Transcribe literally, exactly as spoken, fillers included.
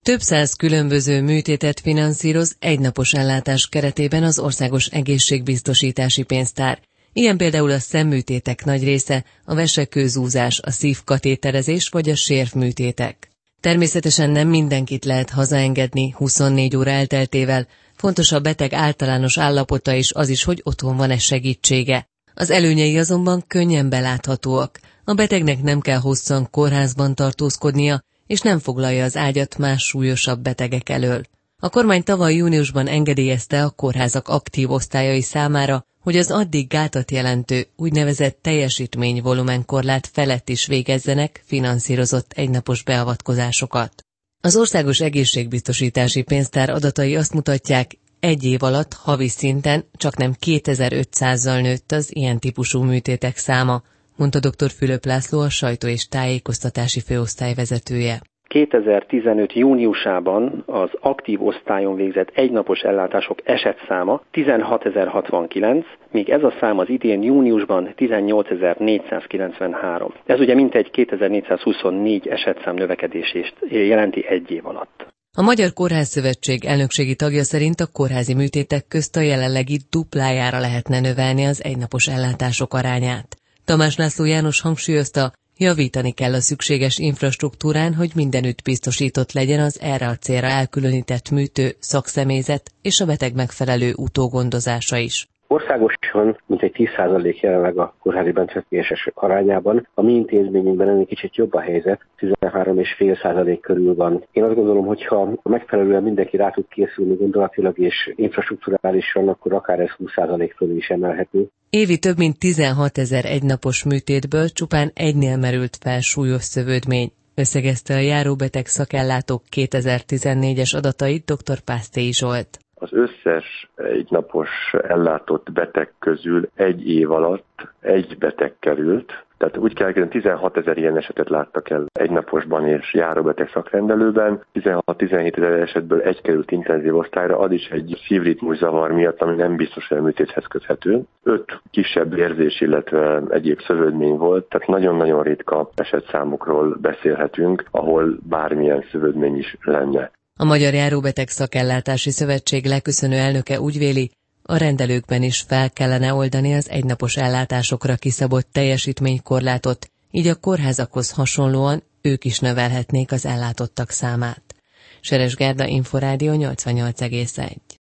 Több száz különböző műtétet finanszíroz egynapos ellátás keretében az Országos Egészségbiztosítási Pénztár. Ilyen például a szemműtétek nagy része, a vesekőzúzás, a szívkatéterezés vagy a sérvműtétek. Természetesen nem mindenkit lehet hazaengedni huszonnégy óra elteltével, fontos a beteg általános állapota és az is, hogy otthon van-e segítsége. Az előnyei azonban könnyen beláthatóak. A betegnek nem kell hosszan kórházban tartózkodnia, és nem foglalja az ágyat más súlyosabb betegek elől. A kormány tavaly júniusban engedélyezte a kórházak aktív osztályai számára, hogy az addig gátat jelentő úgynevezett teljesítményvolumenkorlát felett is végezzenek finanszírozott egynapos beavatkozásokat. Az Országos Egészségbiztosítási Pénztár adatai azt mutatják, egy év alatt havi szinten csaknem kétezer-ötszázzal nőtt az ilyen típusú műtétek száma, mondta dr. Fülöp László, a sajtó- és tájékoztatási főosztály vezetője. kétezer-tizenöt júniusában az aktív osztályon végzett egynapos ellátások esetszáma tizenhatezer hatvankilenc, míg ez a szám az idén júniusban tizennyolcezer-négyszázkilencvenhárom. Ez ugye mintegy kétezer-négyszázhuszonnégy esetszám növekedését jelenti egy év alatt. A Magyar Kórházszövetség elnökségi tagja szerint a kórházi műtétek közt a jelenlegi duplájára lehetne növelni az egynapos ellátások arányát. Tamás László János hangsúlyozta, javítani kell a szükséges infrastruktúrán, hogy mindenütt biztosított legyen az erre a célra elkülönített műtő, szakszemélyzet és a beteg megfelelő utógondozása is. Országosan mintegy tíz százalék jelenleg a kórházi bentfekvések arányában. A mi intézményünkben ennél kicsit jobb a helyzet, tizenhárom egész öt százalék körül van. Én azt gondolom, hogy ha megfelelően mindenki rá tud készülni gondolatilag és infrastrukturálisan, akkor akár ez húsz százalék fölé is emelhető. Évi több mint tizenhatezer egynapos műtétből csupán egynél merült fel súlyos szövődmény. Összegezte a járóbeteg szakellátók kétezer-tizennégyes adatait dr. Pásztéi Zsolt. Az összes egynapos ellátott beteg közül egy év alatt egy beteg került. Tehát úgy kell hogy tizenhatezer ilyen esetet láttak el egynaposban és járóbeteg szakrendelőben. tizenhat-tizenhét ezer esetből egy került intenzív osztályra, az is egy szívritmus zavar miatt, ami nem biztos, hogy a műtéthez köthető. Öt kisebb érzés, illetve egyéb szövődmény volt, tehát nagyon-nagyon ritka esetszámokról beszélhetünk, ahol bármilyen szövődmény is lenne. A Magyar Járóbeteg Szakellátási Szövetség leköszönő elnöke úgy véli, a rendelőkben is fel kellene oldani az egynapos ellátásokra kiszabott teljesítménykorlátot, így a kórházakhoz hasonlóan ők is növelhetnék az ellátottak számát. Seres Gerda, Inforádió nyolcvannyolc egész egy.